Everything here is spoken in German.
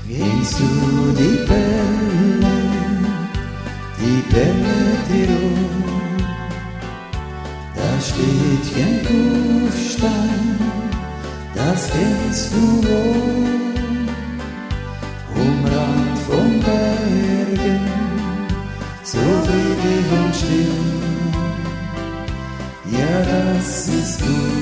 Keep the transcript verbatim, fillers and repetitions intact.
Kennst du die Bälle, die Bälle Tirol? Da steht kein Kufstein, das kennst du wohl. Umrand von Bergen, so friedlich und still, ja, das ist gut.